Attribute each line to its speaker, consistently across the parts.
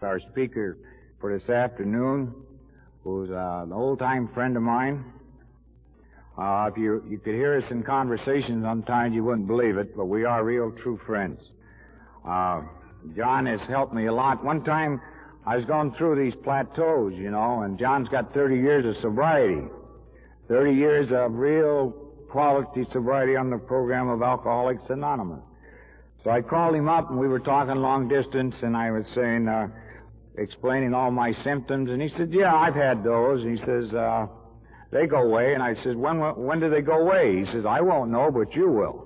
Speaker 1: Our speaker for this afternoon, who's an old-time friend of mine. If you could hear us in conversation sometimes, you wouldn't believe it, but we are real true friends. John has helped me a lot. One time, I was going through these plateaus, and John's got 30 years of sobriety. 30 years of real quality sobriety on the program of Alcoholics Anonymous. So I called him up, and we were talking long distance, and I was saying, explaining all my symptoms, and he said, yeah, I've had those. And he says, they go away. And I said, when do they go away? He says, I won't know, but you will.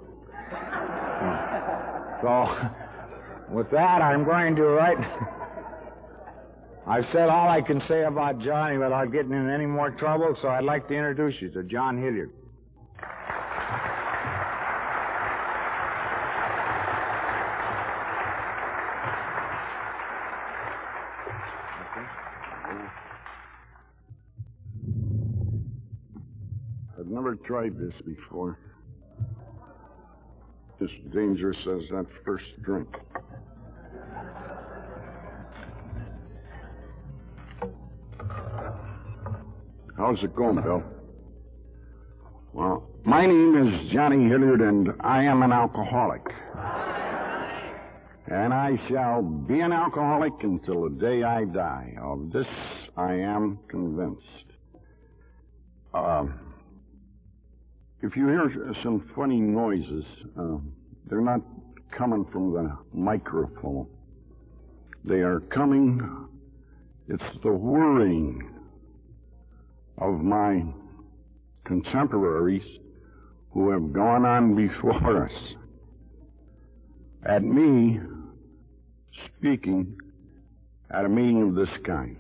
Speaker 1: So, with that, I'm going to I've said all I can say about Johnny without getting in any more trouble, so I'd like to introduce you to John Hilliard.
Speaker 2: I've never tried this before. As dangerous as that first drink. How's it going, Bill? Well, my name is Johnny Hilliard, and I am an alcoholic. And I shall be an alcoholic until the day I die. Of this I am convinced. If you hear some funny noises, they're not coming from the microphone. They are coming, it's the whirring of my contemporaries who have gone on before us. At me speaking at a meeting of this kind.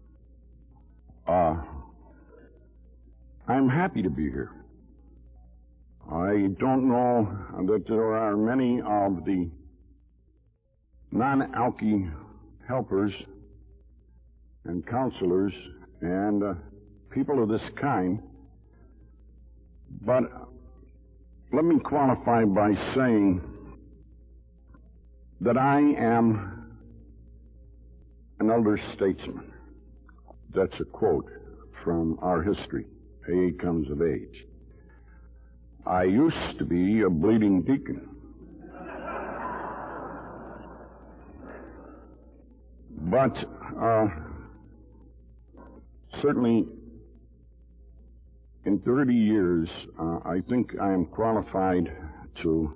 Speaker 2: I'm happy to be here. I don't know that there are many of the non-alky helpers and counselors and people of this kind, but let me qualify by saying that I am an elder statesman. That's a quote from our history. AA comes of age. I used to be a bleeding deacon. But certainly in 30 years, I think I am qualified to,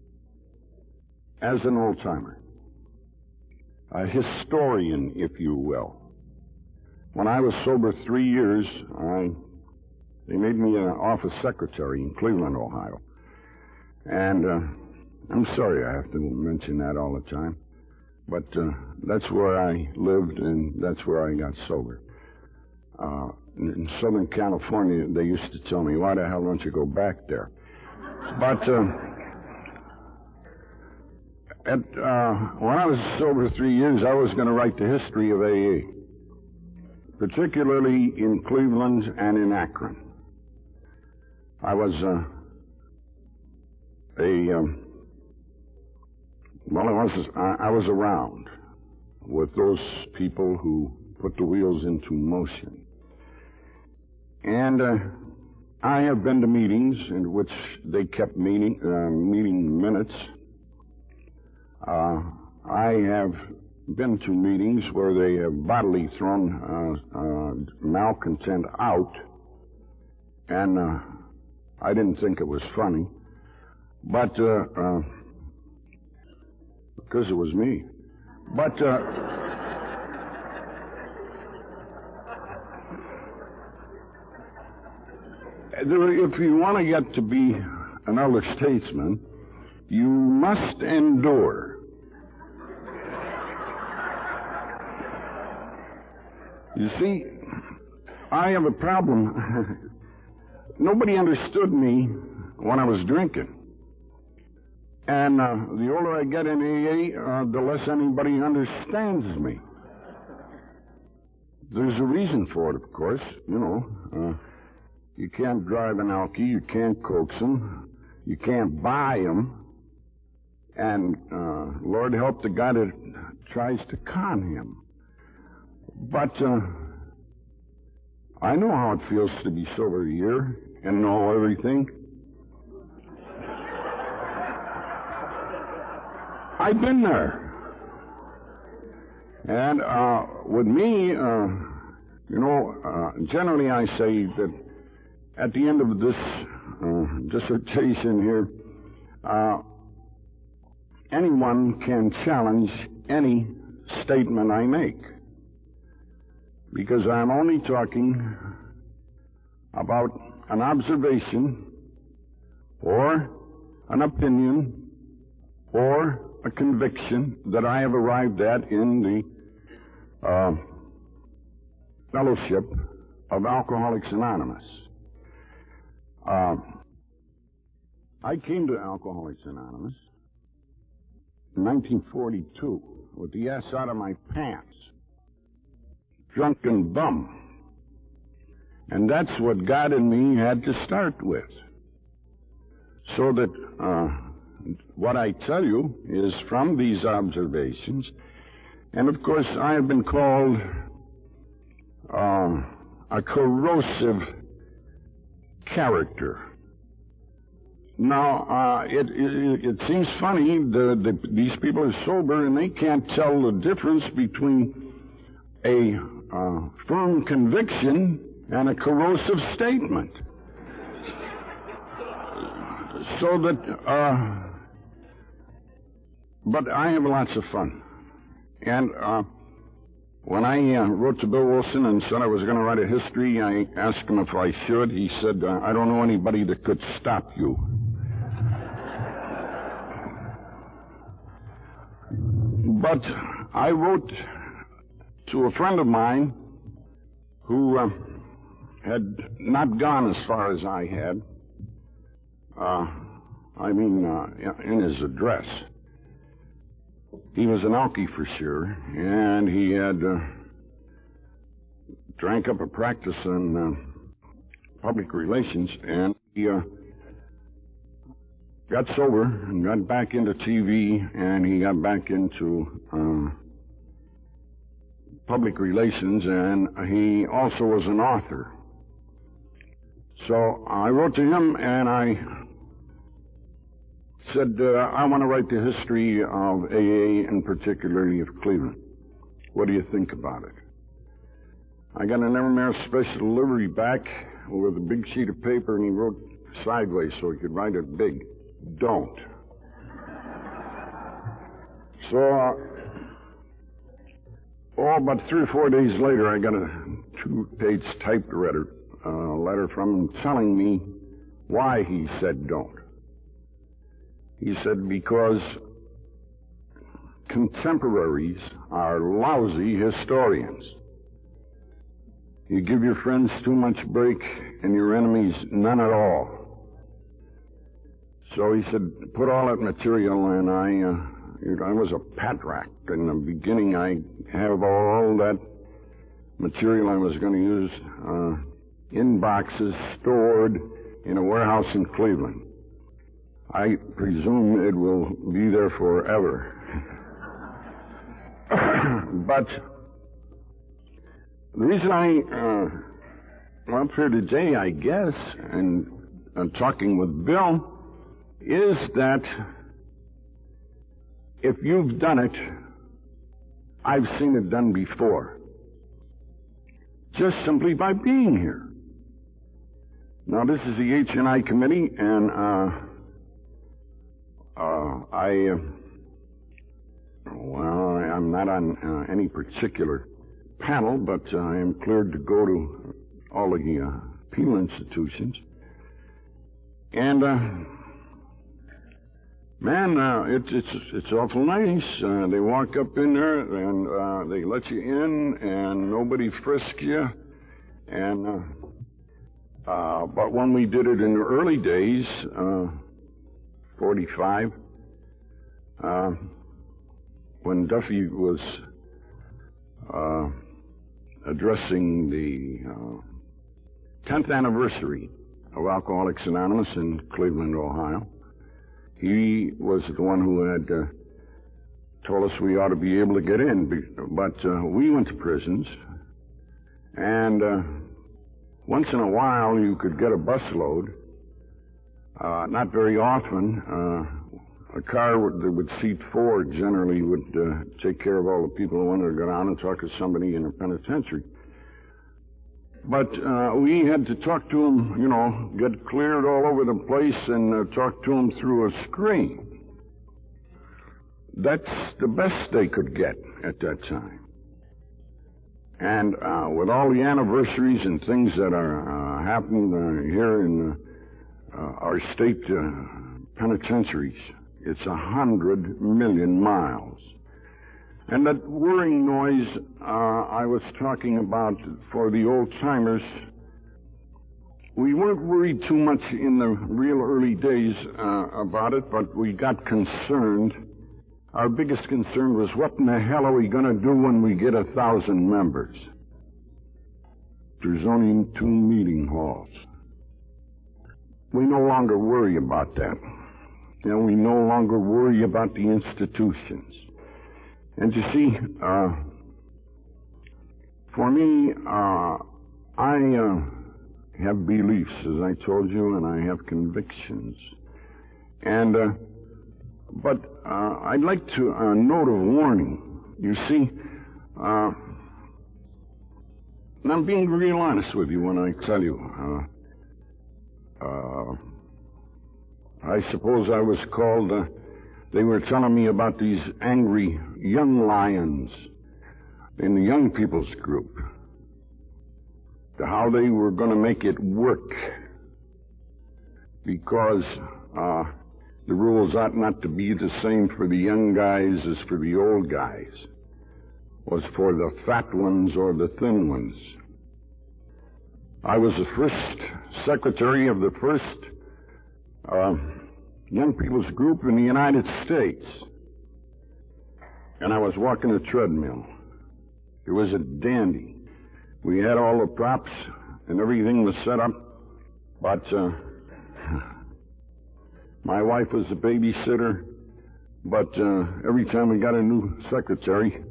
Speaker 2: as an old-timer, a historian, if you will. When I was sober 3 years, they made me an office secretary in Cleveland, Ohio. And I'm sorry I have to mention that all the time, but that's where I lived and that's where I got sober. In Southern California, they used to tell me, why the hell don't you go back there? But when I was sober 3 years, I was going to write the history of AA, particularly in Cleveland and in Akron. I was I was around with those people who put the wheels into motion. And I have been to meetings in which they kept meeting minutes. I have been to meetings where they have bodily thrown malcontent out, and I didn't think it was funny, but because it was me. But if you want to get to be an elder statesman, you must endure. You see, I have a problem. Nobody understood me when I was drinking. And the older I get in AA, the less anybody understands me. There's a reason for it, of course. You can't drive an alky, you can't coax him, you can't buy him, and Lord help the guy that tries to con him. But I know how it feels to be sober a year and know everything. I've been there. And with me, generally I say that at the end of this dissertation here, anyone can challenge any statement I make, because I'm only talking about an observation or an opinion or a conviction that I have arrived at in the fellowship of Alcoholics Anonymous. I came to Alcoholics Anonymous in 1942 with the ass out of my pants, drunken bum. And that's what God and me had to start with. So that what I tell you is from these observations. And of course, I have been called a corrosive character. Now, it seems funny that these people are sober and they can't tell the difference between a firm conviction and a corrosive statement. So that, but I have lots of fun. And when I wrote to Bill Wilson and said I was going to write a history, I asked him if I should. He said, I don't know anybody that could stop you. But I wrote to a friend of mine who had not gone as far as I had. In his address. He was an alkie for sure, and he had drank up a practice in public relations, and he got sober and got back into TV, and he got back into public relations, and he also was an author. So I wrote to him, and I said, I want to write the history of AA and particularly of Cleveland. What do you think about it? I got an Evermare special delivery back with a big sheet of paper, and he wrote sideways so he could write it big. Don't. So, about 3 or 4 days later, I got a 2-page typed letter from him telling me why he said don't. He said, because contemporaries are lousy historians. You give your friends too much break and your enemies none at all. So he said, put all that material, and I was a patriarch. In the beginning, I have all that material I was going to use in boxes stored in a warehouse in Cleveland. I presume it will be there forever. But the reason I'm up here today, I guess, and talking with Bill, is that if you've done it, I've seen it done before. Just simply by being here. Now, this is the H&I committee, and I'm not on any particular panel, but I am cleared to go to all the penal institutions. And, it's awful nice. They walk up in there, and they let you in, and nobody frisks you. And, but when we did it in the early days, 45, when Duffy was addressing the 10th anniversary of Alcoholics Anonymous in Cleveland, Ohio, he was the one who had told us we ought to be able to get in. But we went to prisons, And once in a while you could get a busload. Not very often. A car that would seat 4 generally would take care of all the people who wanted to go down and talk to somebody in a penitentiary. But we had to talk to them, get cleared all over the place and talk to them through a screen. That's the best they could get at that time. And with all the anniversaries and things that are happening here in our state penitentiaries, it's 100 million miles. And that whirring noise I was talking about for the old-timers, we weren't worried too much in the real early days about it, but we got concerned. Our biggest concern was, what in the hell are we going to do when we get 1,000 members? There's only 2 meeting halls. We no longer worry about that. And we no longer worry about the institutions. And you see, for me, I have beliefs, as I told you, and I have convictions. And, but I'd like to note a warning. You see, and I'm being real honest with you when I tell you, I suppose I was called, they were telling me about these angry young lions in the young people's group, how they were going to make it work because the rules ought not to be the same for the young guys as for the old guys, was for the fat ones or the thin ones. I was the first secretary of the first young people's group in the United States. And I was walking a treadmill. It was a dandy. We had all the props and everything was set up. But my wife was a babysitter. But every time we got a new secretary,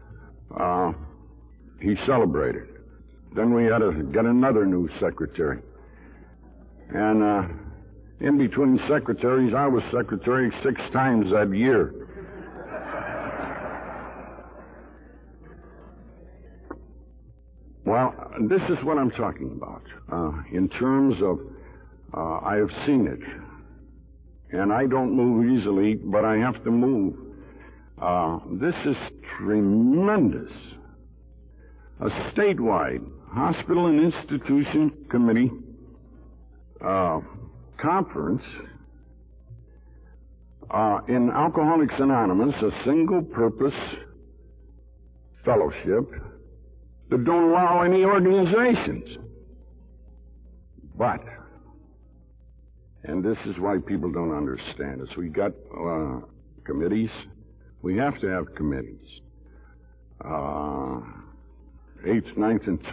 Speaker 2: he celebrated. Then we had to get another new secretary. And in between secretaries, I was secretary 6 times that year. Well, this is what I'm talking about. In terms of, I have seen it. And I don't move easily, but I have to move. This is tremendous. A statewide hospital and institution committee conference in Alcoholics Anonymous, a single-purpose fellowship that don't allow any organizations. But, and this is why people don't understand us, we got committees. We have to have committees. 8th, 9th, and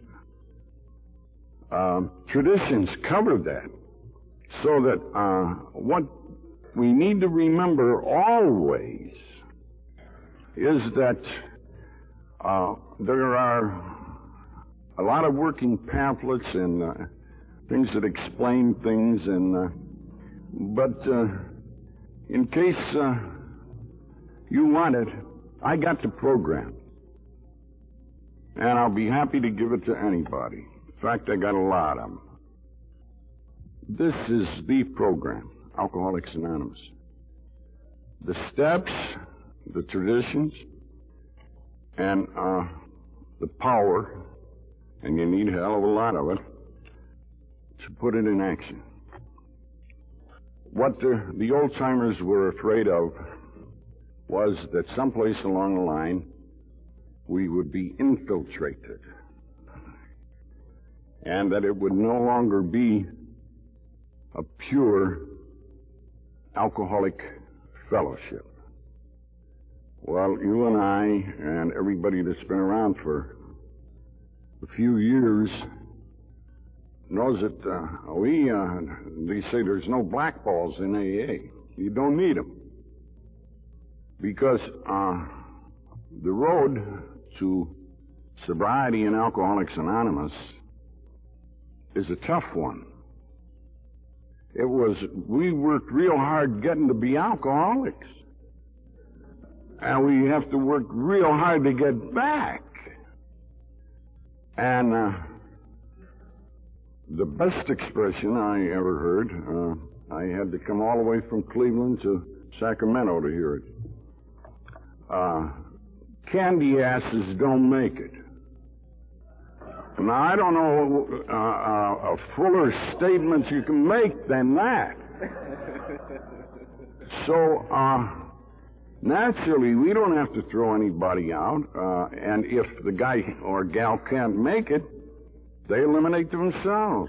Speaker 2: 10th. Traditions cover that. So that what we need to remember always is that there are a lot of working pamphlets and things that explain things, and but in case you want it, I got the program, and I'll be happy to give it to anybody. In fact, I got a lot of them. This is the program, Alcoholics Anonymous. The steps, the traditions, and the power, and you need a hell of a lot of it, to put it in action. What the old-timers were afraid of was that someplace along the line we would be infiltrated, and that it would no longer be a pure alcoholic fellowship. Well, you and I and everybody that's been around for a few years knows that they say there's no blackballs in AA. You don't need them. Because the road to sobriety in Alcoholics Anonymous is a tough one. We worked real hard getting to be alcoholics. And we have to work real hard to get back. And the best expression I ever heard, I had to come all the way from Cleveland to Sacramento to hear it. Candy asses don't make it. Now, I don't know a fuller statement you can make than that. So, naturally, we don't have to throw anybody out, and if the guy or gal can't make it, they eliminate themselves.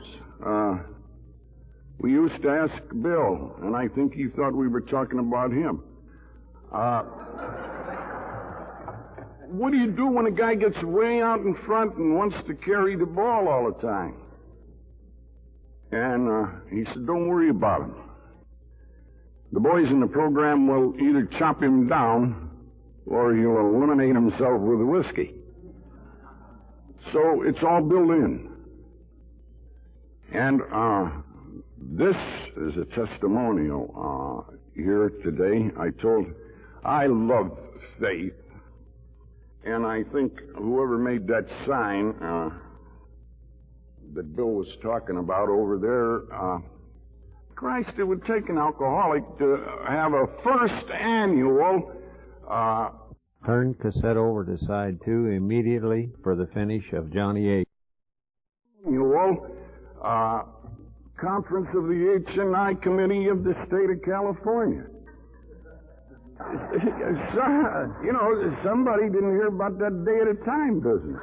Speaker 2: We used to ask Bill, and I think he thought we were talking about him. What do you do when a guy gets way out in front and wants to carry the ball all the time? And he said, don't worry about him. The boys in the program will either chop him down or he'll eliminate himself with a whiskey. So it's all built in. And this is a testimonial here today. I love faith. And I think whoever made that sign that Bill was talking about over there, Christ, it would take an alcoholic to have a first annual...
Speaker 3: Turn cassette over to side 2 immediately for the finish of Johnny A.
Speaker 2: Annual conference of the H&I Committee of the State of California. You know, somebody didn't hear about that day at a time business.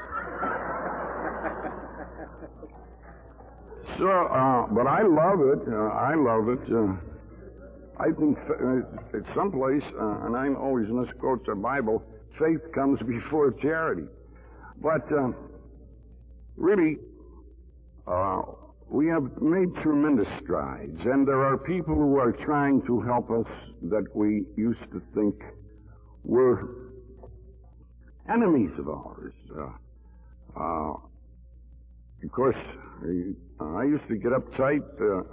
Speaker 2: So, but I love it. I think at some place, and I'm always misquote the Bible, faith comes before charity. But really, we have made tremendous strides, and there are people who are trying to help us that we used to think were enemies of ours. Of course, I used to get uptight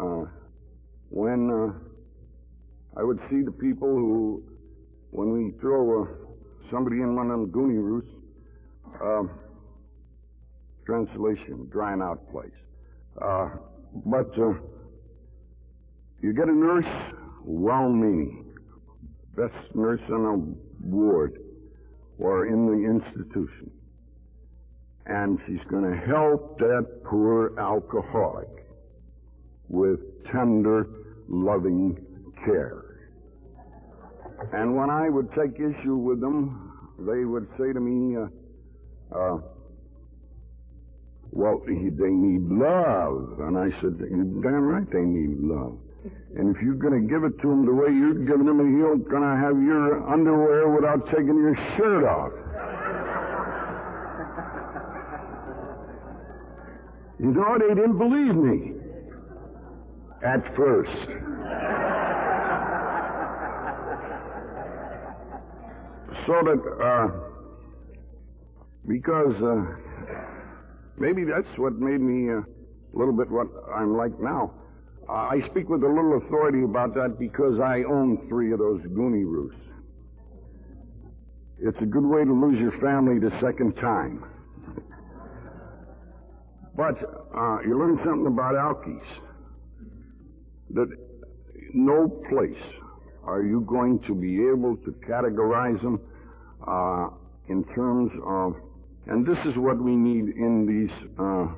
Speaker 2: when I would see the people who, when we throw somebody in one of them goonie roosts, translation, drying out place. But you get a nurse, well-meaning, best nurse on a ward or in the institution, and she's going to help that poor alcoholic with tender, loving care. And when I would take issue with them, they would say to me, well, they need love. And I said, you're damn right they need love. And if you're going to give it to them the way you're giving them, you're going to have your underwear without taking your shirt off. You know, they didn't believe me at first. So that, because maybe that's what made me a little bit what I'm like now. I speak with a little authority about that because I own 3 of those goonie roosts. It's a good way to lose your family the second time. But you learn something about alkies. That no place are you going to be able to categorize them in terms of, and this is what we need in these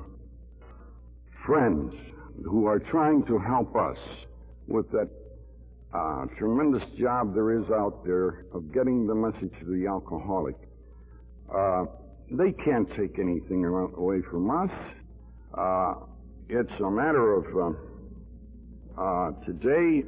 Speaker 2: friends who are trying to help us with that tremendous job there is out there of getting the message to the alcoholic. They can't take anything away from us. It's a matter of today,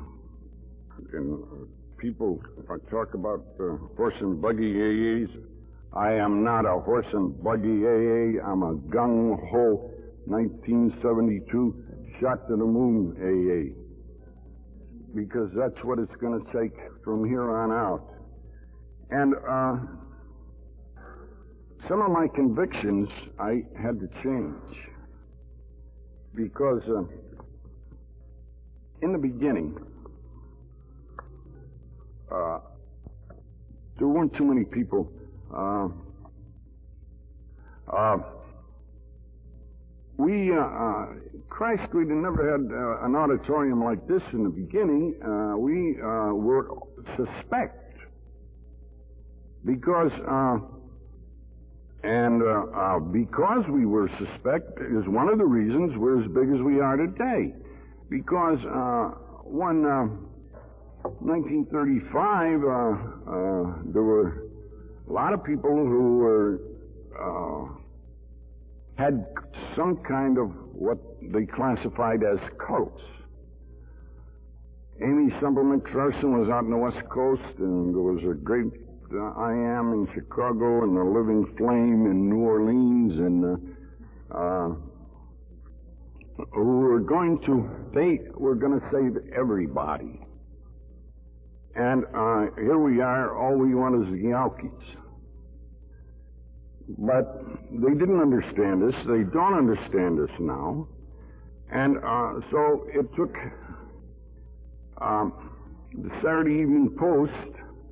Speaker 2: people talk about horse and buggy AAs. I am not a horse and buggy AA. I'm a gung-ho 1972 shot to the moon AA. Because that's what it's going to take from here on out. And some of my convictions I had to change. Because in the beginning, there weren't too many people. Christ, we never had an auditorium like this in the beginning. We were suspect because we were suspect is one of the reasons we're as big as we are today. Because when 1935, there were a lot of people who were had some kind of what they classified as cults. Amy Semple McPherson was out on the West Coast, and there was a great I Am in Chicago, and the Living Flame in New Orleans, and they were going to save everybody. And here we are, all we want is the Yawkees. But they didn't understand us. They don't understand us now. And so it took the Saturday Evening Post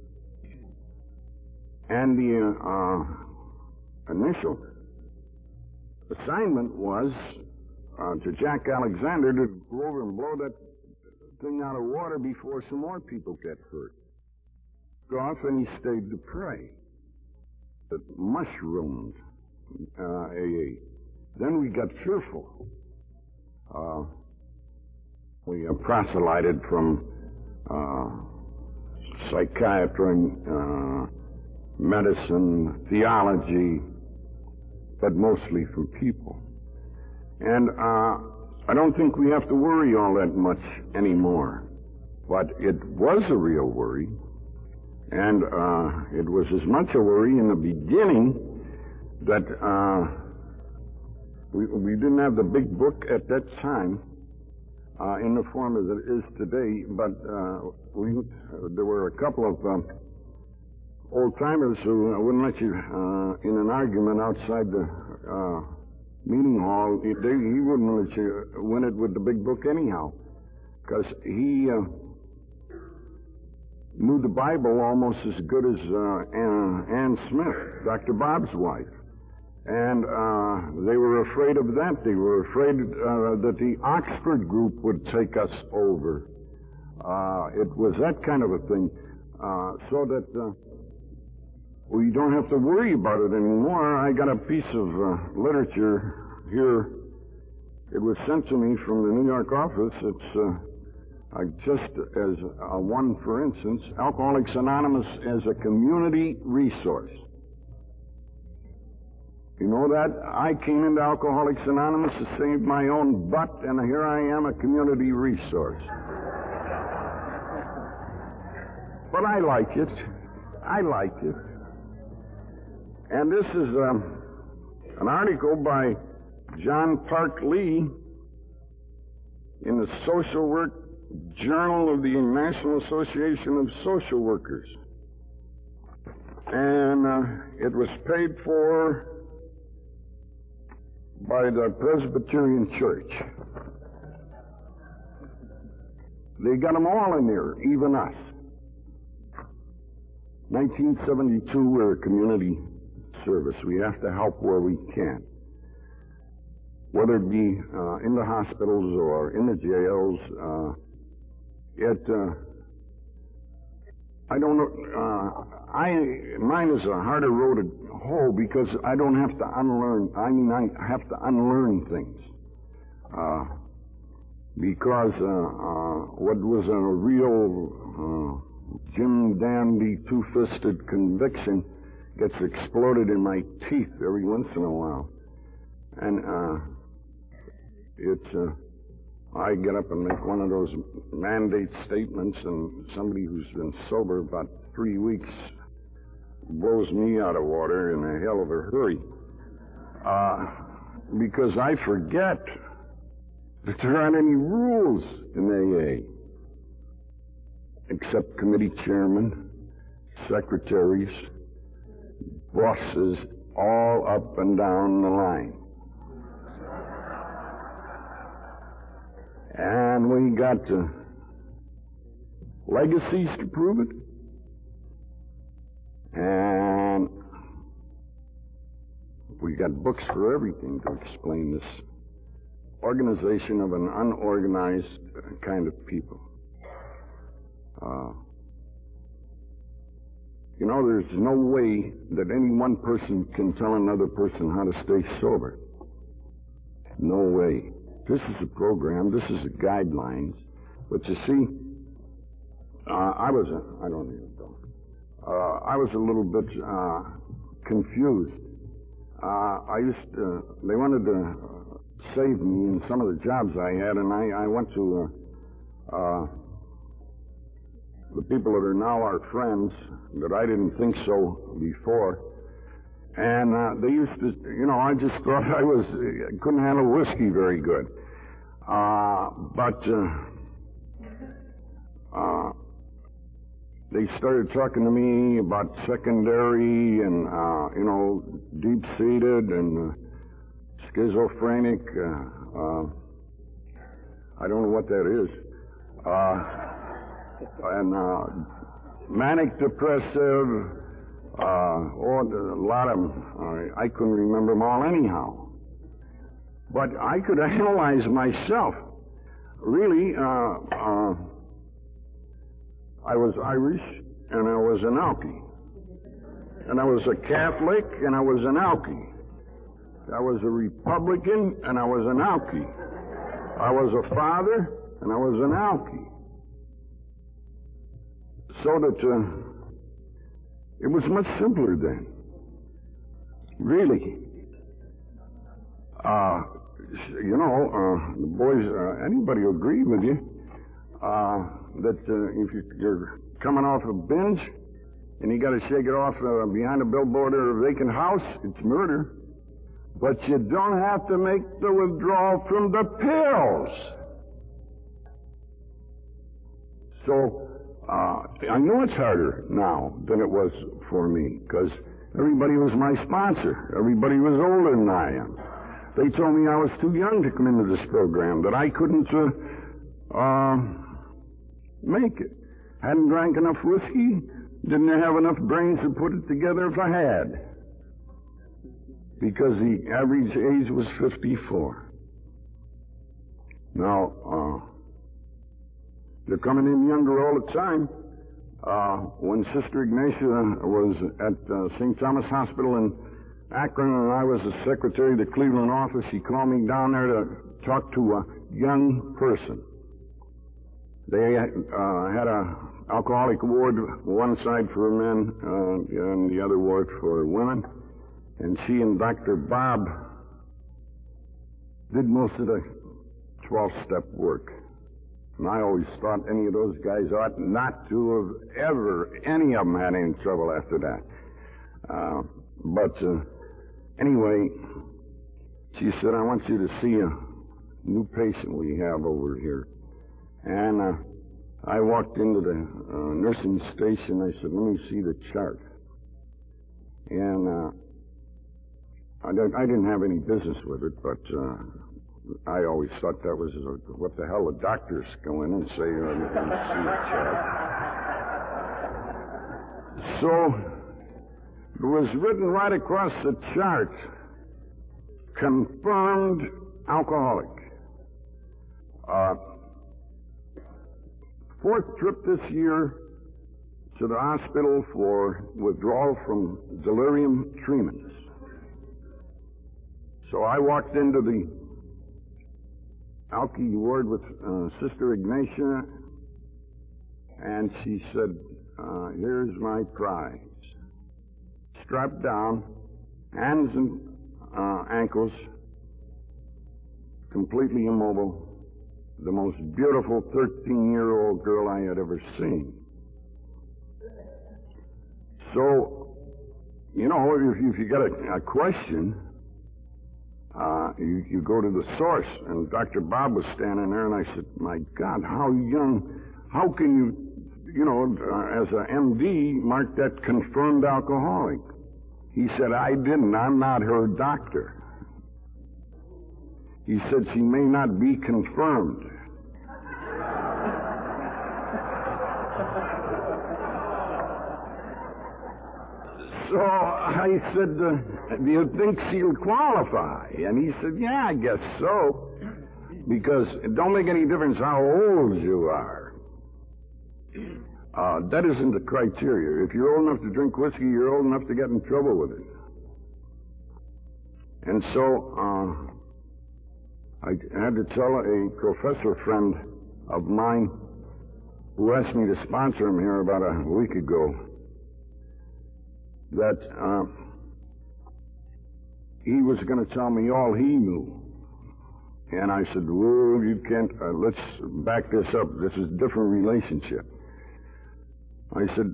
Speaker 2: and the initial assignment was to Jack Alexander to go over and blow that thing out of water before some more people get hurt. Go off, and he stayed to pray. It mushroomed AA. Then we got fearful. We proselyted from psychiatry, medicine, theology, but mostly from people. And I don't think we have to worry all that much anymore. But it was a real worry. And it was as much a worry in the beginning that we didn't have the big book at that time in the form as it is today, but there were a couple of old-timers who wouldn't let you in an argument outside the meeting hall. He wouldn't let you win it with the big book anyhow, because he knew the Bible almost as good as Ann Smith, Dr. Bob's wife. And they were afraid of that. They were afraid that the Oxford group would take us over. It was that kind of a thing. So that we don't have to worry about it anymore. I got a piece of literature here. It was sent to me from the New York office. It's just as one, for instance, Alcoholics Anonymous as a community resource. You know that? I came into Alcoholics Anonymous to save my own butt, and here I am, a community resource. But I like it. I like it. And this is an article by John Park Lee in the Social Work Journal of the National Association of Social Workers. And it was paid for by the Presbyterian Church. They got them all in there, even us. 1972, we're a community service. We have to help where we can. Whether it be in the hospitals or in the jails, I don't know, mine is a harder road to hoe because I don't have to unlearn, I have to unlearn things. Because what was a real Jim Dandy two-fisted conviction gets exploded in my teeth every once in a while. And I get up and make one of those mandate statements, and somebody who's been sober about 3 weeks blows me out of water in a hell of a hurry. Because I forget that there aren't any rules in AA, except committee chairmen, secretaries, bosses, all up and down the line. And we got legacies to prove it. And we got books for everything to explain this organization of an unorganized kind of people. There's no way that any one person can tell another person how to stay sober. No way. This is a program, this is a guidelines. But you see, I was a little bit confused. They wanted to save me in some of the jobs I had, and I went to the people that are now our friends, that I didn't think so before. And they used to, I just thought I couldn't handle whiskey very good. But they started talking to me about secondary and, deep-seated and schizophrenic. I don't know what that is. And manic depressive, a lot of them. I couldn't remember them all anyhow. But I could analyze myself. Really, I was Irish, and I was an Alkie. And I was a Catholic, and I was an Alkie. I was a Republican, and I was an Alkie. I was a father, and I was an Alkie. So that it was much simpler then. Really. The boys, anybody will agree with you, that if you're coming off a binge and you got to shake it off behind a billboard or a vacant house, it's murder. But you don't have to make the withdrawal from the pills. So, I know it's harder now than it was for me, because everybody was my sponsor. Everybody was older than I am. They told me I was too young to come into this program, that I couldn't make it. Hadn't drank enough whiskey, didn't have enough brains to put it together if I had. Because the average age was 54. Now, they're coming in younger all the time. When Sister Ignatia was at St. Thomas Hospital in Akron, and I was the secretary of the Cleveland office, she called me down there to talk to a young person. They had a alcoholic ward, one side for men and the other ward for women. And she and Dr. Bob did most of the 12-step work. And I always thought any of those guys ought not to have ever, any of them had any trouble after that. But anyway, she said, I want you to see a new patient we have over here. And I walked into the nursing station. I said, let me see the chart. And I didn't have any business with it, but I always thought that was what the hell the doctors go in and say, and see the chart. So it was written right across the chart, confirmed alcoholic. Fourth trip this year to the hospital for withdrawal from delirium tremens. So I walked into the Alkie ward with Sister Ignatia, and she said, here's my prize. Strapped down, hands and ankles, completely immobile, the most beautiful 13-year-old girl I had ever seen. So, if you got a question, you go to the source. And Dr. Bob was standing there, and I said, my God, how young, how can you, as a MD, mark that confirmed alcoholic? He said, I didn't. I'm not her doctor. He said, she may not be confirmed. So I said, do you think she'll qualify? And he said, yeah, I guess so. Because it don't make any difference how old you are. That isn't the criteria. If you're old enough to drink whiskey, you're old enough to get in trouble with it. And so I had to tell a professor friend of mine who asked me to sponsor him here about a week ago that he was going to tell me all he knew. And I said, well, you can't, let's back this up. This is a different relationship. I said,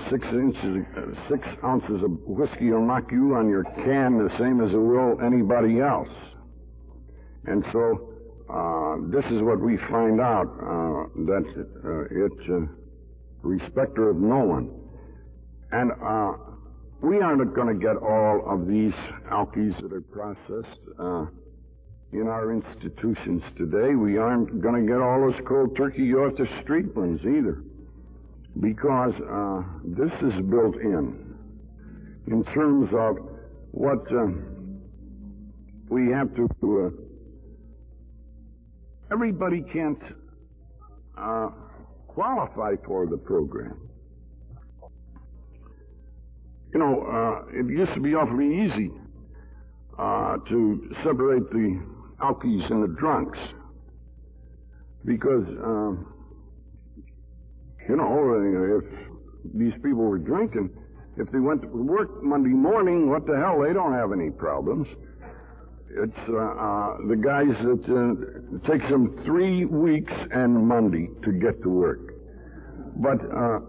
Speaker 2: 6 ounces of whiskey will knock you on your can the same as it will anybody else. And so, this is what we find out, that it's respecter of no one. And we aren't going to get all of these alkies that are processed in our institutions today. We aren't going to get all those cold turkey off the street ones either, because this is built in terms of what we have to. Everybody can't qualify for the program. You know, it used to be awfully easy to separate the alkies and the drunks, because you know, if these people were drinking, if they went to work Monday morning, what the hell, they don't have any problems. It's the guys that it takes them 3 weeks and Monday to get to work. But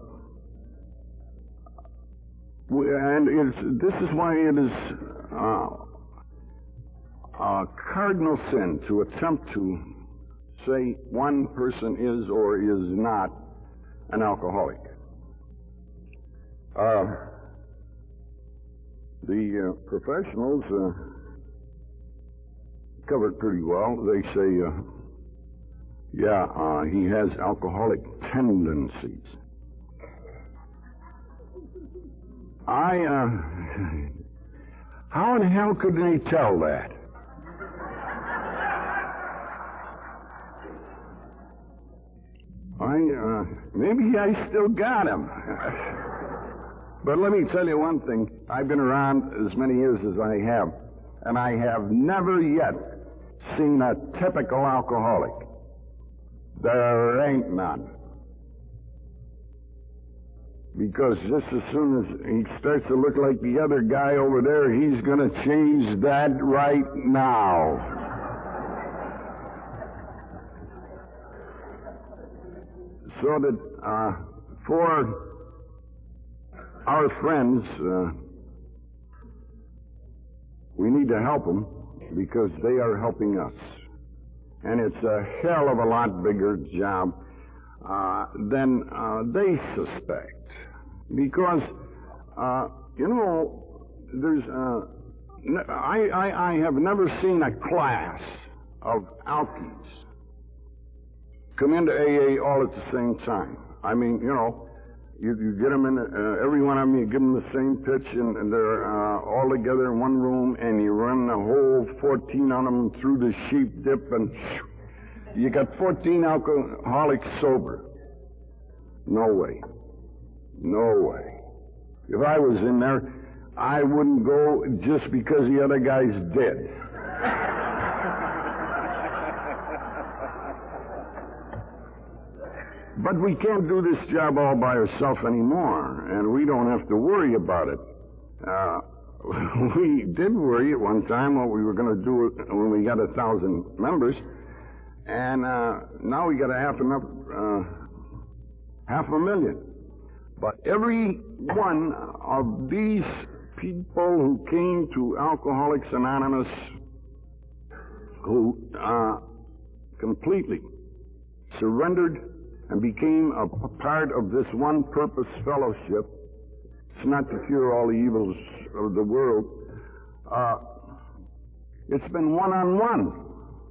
Speaker 2: this is why it is a cardinal sin to attempt to say one person is or is not an alcoholic. The professionals cover it pretty well. They say, he has alcoholic tendencies. How in the hell could they tell that? Maybe I still got him. But let me tell you one thing. I've been around as many years as I have, and I have never yet seen a typical alcoholic. There ain't none. Because just as soon as he starts to look like the other guy over there, he's going to change that right now. So that for our friends, we need to help them because they are helping us. And it's a hell of a lot bigger job than they suspect. Because, you know, there's, I have never seen a class of alkies come into AA all at the same time. I mean, you know, you get them in, every one of them, you give them the same pitch, and they're all together in one room, and you run the whole 14 of them through the sheep dip, and you got 14 alcoholics sober. No way. No way. If I was in there, I wouldn't go just because the other guy's dead. But we can't do this job all by ourselves anymore, and we don't have to worry about it. We did worry at one time what we were going to do when we got 1,000 members, and now we got half a million. But every one of these people who came to Alcoholics Anonymous who completely surrendered and became a part of this one purpose fellowship It's not to cure all the evils of the world. It's been one-on-one.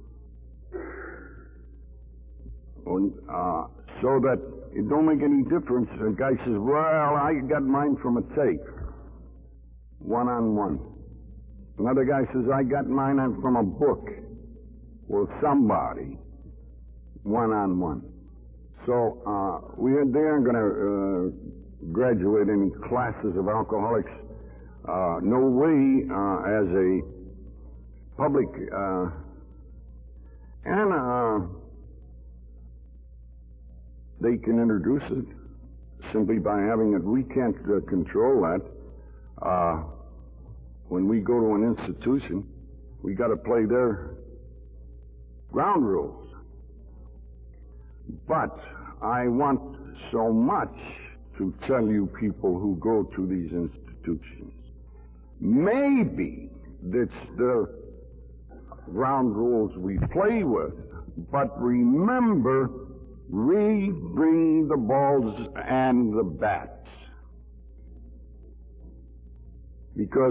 Speaker 2: So that it don't make any difference. The guy says, well, I got mine from a tape. One-on-one. Another guy says, I got mine from a book. Well, somebody. One-on-one. So, they aren't going to graduate any classes of alcoholics. No way as a public, they can introduce it simply by having it. We can't control that. When we go to an institution, we got to play their ground rules. But I want so much to tell you people who go to these institutions. Maybe it's the ground rules we play with, but remember, we bring the balls and the bats. Because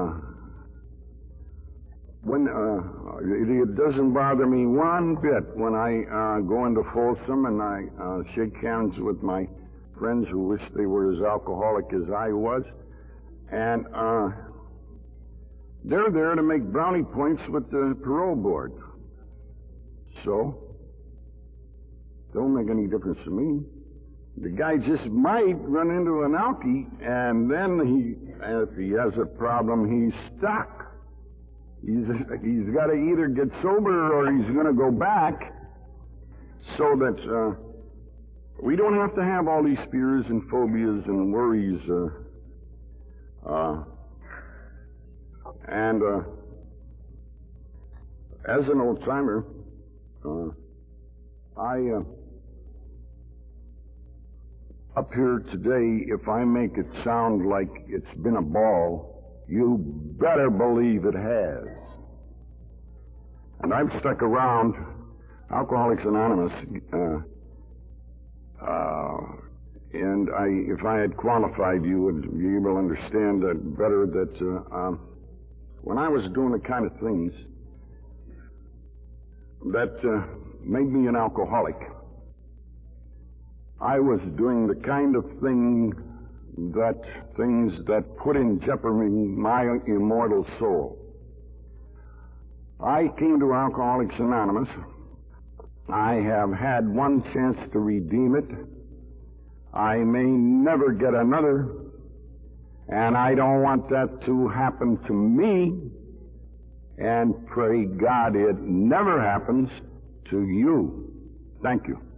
Speaker 2: it doesn't bother me one bit when I go into Folsom and I shake hands with my friends who wish they were as alcoholic as I was, and they're there to make brownie points with the parole board. So, don't make any difference to me. The guy just might run into an alkie, and then if he has a problem, he's stuck. He's got to either get sober or he's going to go back. So that we don't have to have all these fears and phobias and worries. As an old timer, up here today, if I make it sound like it's been a ball, you better believe it has. And I've stuck around Alcoholics Anonymous, and if I had qualified you, would be able to understand that better that when I was doing the kind of things that made me an alcoholic, I was doing the kind of things that put in jeopardy my immortal soul. I came to Alcoholics Anonymous. I have had one chance to redeem it. I may never get another, and I don't want that to happen to me, and pray God it never happens to you. Thank you.